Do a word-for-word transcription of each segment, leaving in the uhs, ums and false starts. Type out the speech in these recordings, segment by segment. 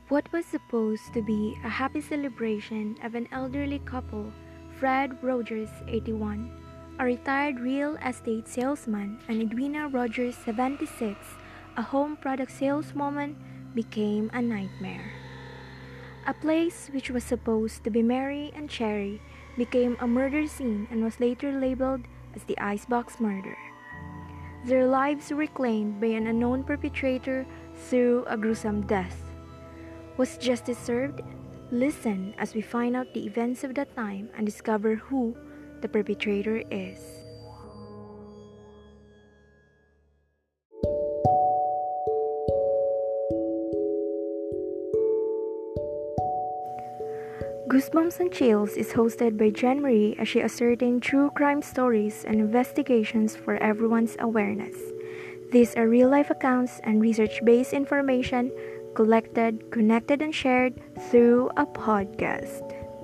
What was supposed to be a happy celebration of an elderly couple, Fred Rogers, eighty-one, a retired real estate salesman, and Edwina Rogers, seventy-six, a home product saleswoman, became a nightmare. A place which was supposed to be merry and cheery became a murder scene and was later labeled as the Icebox Murder. Their lives were claimed by an unknown perpetrator through a gruesome death. Was justice served? Listen as we find out the events of that time and discover who the perpetrator is. Goosebumps and Chills is hosted by Jen Marie as she ascertains true crime stories and investigations for everyone's awareness. These are real-life accounts and research-based information collected, connected, and shared through a podcast.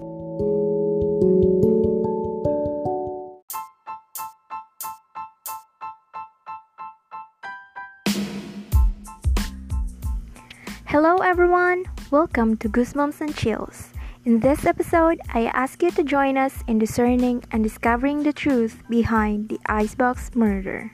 Hello everyone! Welcome to Goosebumps and Chills. In this episode, I ask you to join us in discerning and discovering the truth behind the Icebox Murder.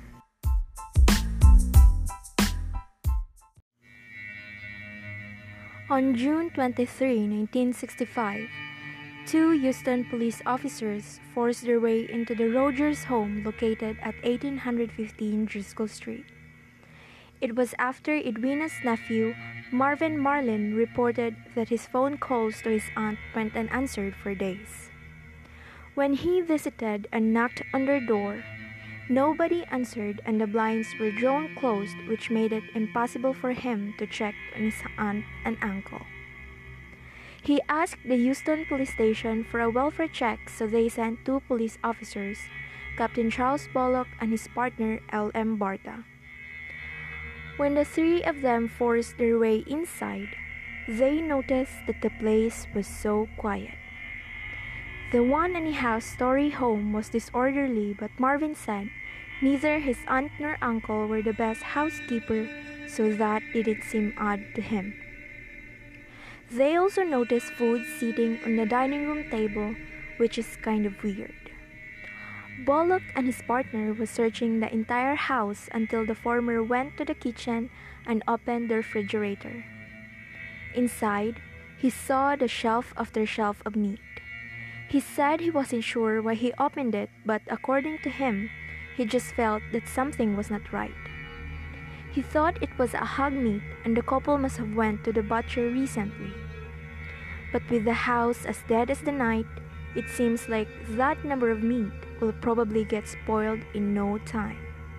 On June twenty-third, nineteen sixty-five, two Houston police officers forced their way into the Rogers home located at eighteen fifteen Driscoll Street. It was after Edwina's nephew, Marvin Marlin, reported that his phone calls to his aunt went unanswered for days. When he visited and knocked on their door, nobody answered and the blinds were drawn closed, which made it impossible for him to check on his aunt and uncle. He asked the Houston police station for a welfare check, so they sent two police officers, Captain Charles Bullock and his partner L M Barta. When the three of them forced their way inside, they noticed that the place was so quiet. The one and a half story home was disorderly, but Marvin said neither his aunt nor uncle were the best housekeeper, so that didn't seem odd to him. They also noticed food sitting on the dining room table, which is kind of weird. Bullock and his partner were searching the entire house until the former went to the kitchen and opened the refrigerator. Inside, he saw the shelf after shelf of meat. He said he wasn't sure why he opened it, but according to him, he just felt that something was not right. He thought it was a hog meat and the couple must have went to the butcher recently. But with the house as dead as the night, it seems like that number of meat will probably get spoiled in no time.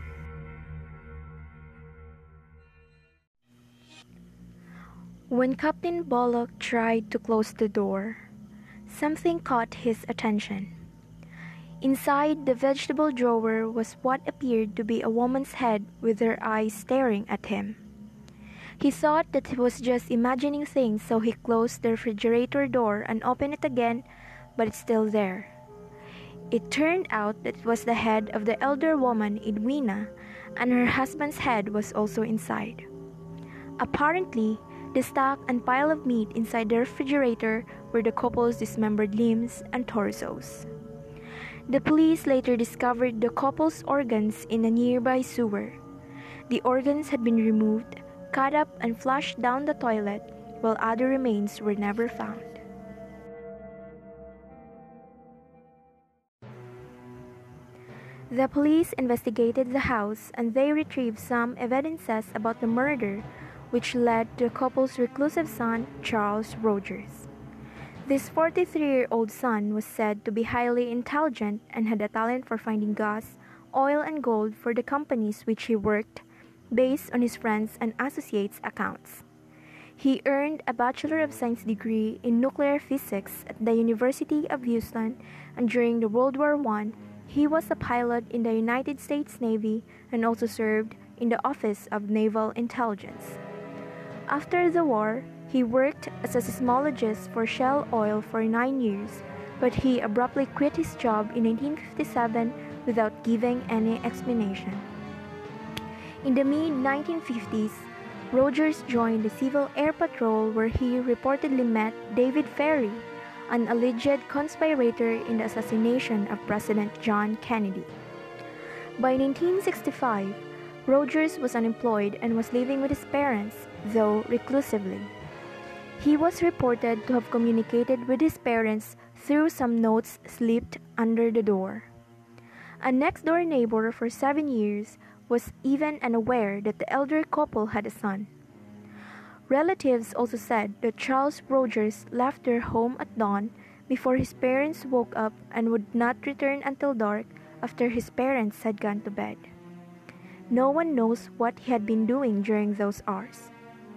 When Captain Bullock tried to close the door, something caught his attention. Inside the vegetable drawer was what appeared to be a woman's head with her eyes staring at him. He thought that he was just imagining things, so he closed the refrigerator door and opened it again, but it's still there. It turned out that it was the head of the elder woman, Edwina, and her husband's head was also inside. Apparently, the stack and pile of meat inside the refrigerator were the couple's dismembered limbs and torsos. The police later discovered the couple's organs in a nearby sewer. The organs had been removed, cut up, and flushed down the toilet, while other remains were never found. The police investigated the house and they retrieved some evidences about the murder, which led to the couple's reclusive son, Charles Rogers. This forty-three-year-old son was said to be highly intelligent and had a talent for finding gas, oil, and gold for the companies which he worked, based on his friends' and associates' accounts. He earned a Bachelor of Science degree in nuclear physics at the University of Houston, and during the World War One, he was a pilot in the United States Navy and also served in the Office of Naval Intelligence. After the war, he worked as a seismologist for Shell Oil for nine years, but he abruptly quit his job in nineteen fifty-seven without giving any explanation. In the mid nineteen fifties, Rogers joined the Civil Air Patrol where he reportedly met David Ferrie, an alleged conspirator in the assassination of President John Kennedy. By nineteen sixty-five, Rogers was unemployed and was living with his parents, though reclusively. He was reported to have communicated with his parents through some notes slipped under the door. A next-door neighbor for seven years was even unaware that the elder couple had a son. Relatives also said that Charles Rogers left their home at dawn before his parents woke up and would not return until dark after his parents had gone to bed. No one knows what he had been doing during those hours.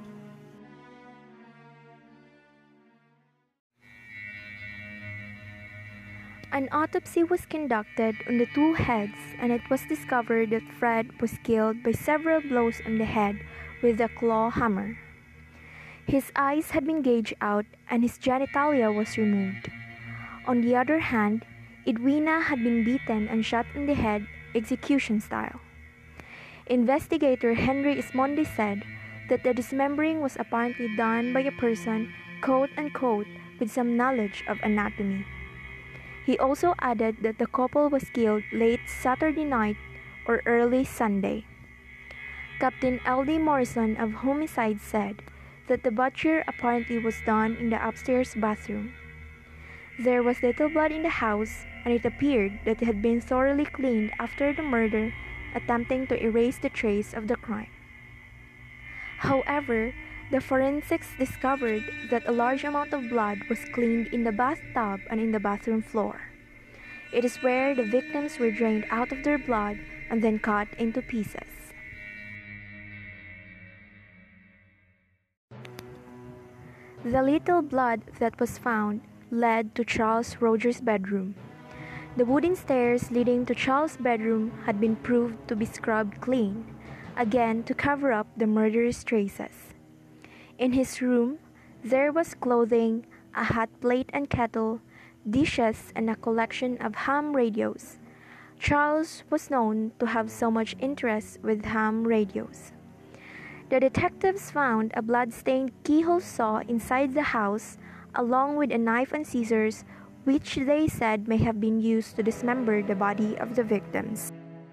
An autopsy was conducted on the two heads, and it was discovered that Fred was killed by several blows on the head with a claw hammer. His eyes had been gouged out and his genitalia was removed. On the other hand, Edwina had been beaten and shot in the head, execution style. Investigator Henry Ismondi said that the dismembering was apparently done by a person, quote-unquote, with some knowledge of anatomy. He also added that the couple was killed late Saturday night or early Sunday. Captain L D Morrison of Homicide said that the butcher apparently was done in the upstairs bathroom. There was little blood in the house, and it appeared that it had been thoroughly cleaned after the murder, attempting to erase the trace of the crime. However, the forensics discovered that a large amount of blood was cleaned in the bathtub and in the bathroom floor. It is where the victims were drained out of their blood and then cut into pieces. The little blood that was found led to Charles Rogers' bedroom. The wooden stairs leading to Charles' bedroom had been proved to be scrubbed clean, again to cover up the murderous traces. In his room, there was clothing, a hot plate and kettle, dishes, and a collection of ham radios. Charles was known to have so much interest with ham radios. The detectives found a blood-stained keyhole saw inside the house, along with a knife and scissors, which they said may have been used to dismember the body of the victims.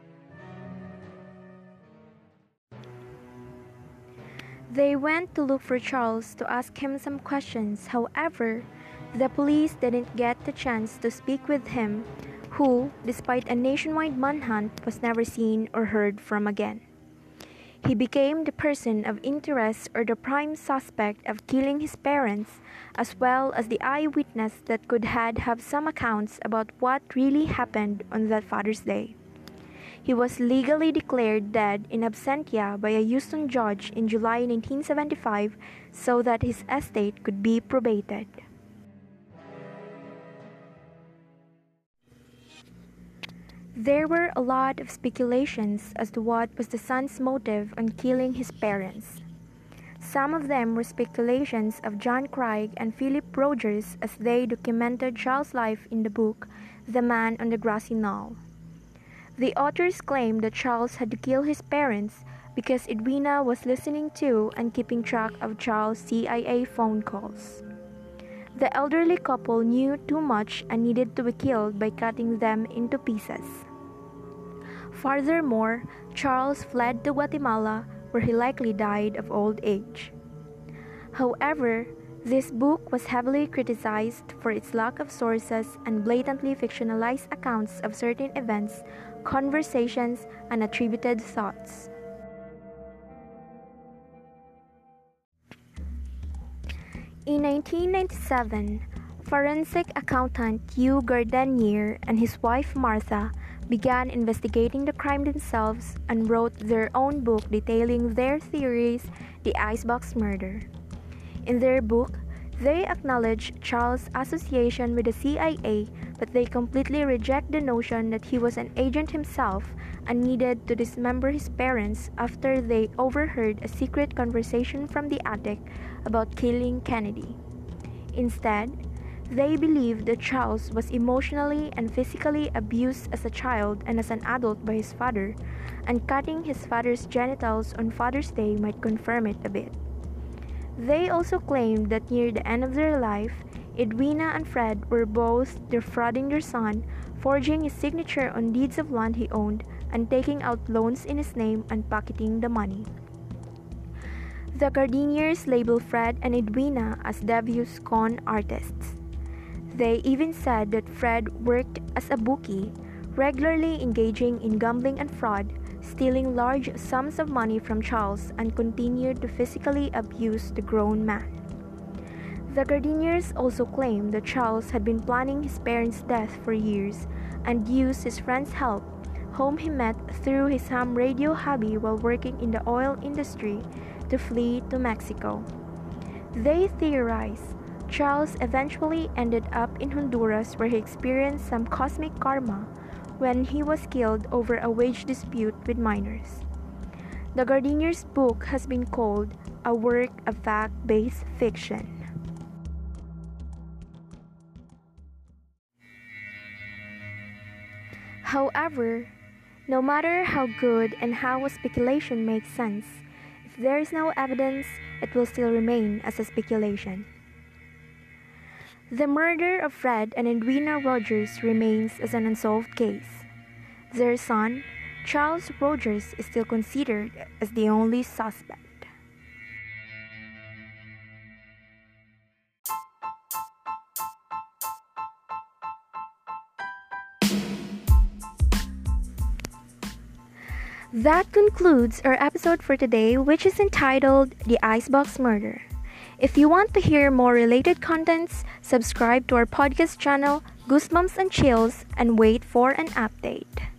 They went to look for Charles to ask him some questions. However, the police didn't get the chance to speak with him, who, despite a nationwide manhunt, was never seen or heard from again. He became the person of interest or the prime suspect of killing his parents, as well as the eyewitness that could had have some accounts about what really happened on that Father's Day. He was legally declared dead in absentia by a Houston judge in July nineteen seventy-five so that his estate could be probated. There were a lot of speculations as to what was the son's motive on killing his parents. Some of them were speculations of John Craig and Philip Rogers as they documented Charles' life in the book The Man on the Grassy Knoll. The authors claimed that Charles had to kill his parents because Edwina was listening to and keeping track of Charles' C I A phone calls. The elderly couple knew too much and needed to be killed by cutting them into pieces. Furthermore, Charles fled to Guatemala, where he likely died of old age. However, this book was heavily criticized for its lack of sources and blatantly fictionalized accounts of certain events, conversations, and attributed thoughts. In nineteen ninety-seven, forensic accountant Hugh Gardenier and his wife Martha began investigating the crime themselves and wrote their own book detailing their theories, The Icebox Murder. In their book, they acknowledge Charles' association with the C I A, but they completely reject the notion that he was an agent himself and needed to dismember his parents after they overheard a secret conversation from the attic about killing Kennedy. Instead, They believe that Charles was emotionally and physically abused as a child and as an adult by his father, and cutting his father's genitals on Father's Day might confirm it a bit. They also claimed that near the end of their life, Edwina and Fred were both defrauding their son, forging his signature on deeds of land he owned, and taking out loans in his name and pocketing the money. The Gardeniers labeled Fred and Edwina as devious con artists. They even said that Fred worked as a bookie, regularly engaging in gambling and fraud, stealing large sums of money from Charles, and continued to physically abuse the grown man. The Gardeniers also claimed that Charles had been planning his parents' death for years and used his friend's help, whom he met through his ham radio hobby while working in the oil industry, to flee to Mexico. They theorized Charles eventually ended up in Honduras, where he experienced some cosmic karma when he was killed over a wage dispute with miners. The Gardeniers' book has been called a work of fact-based fiction. However, no matter how good and how a speculation makes sense, if there is no evidence, it will still remain as a speculation. The murder of Fred and Edwina Rogers remains as an unsolved case. Their son, Charles Rogers, is still considered as the only suspect. That concludes our episode for today, which is entitled The Icebox Murder. If you want to hear more related contents, subscribe to our podcast channel, Goosebumps and Chills, and wait for an update.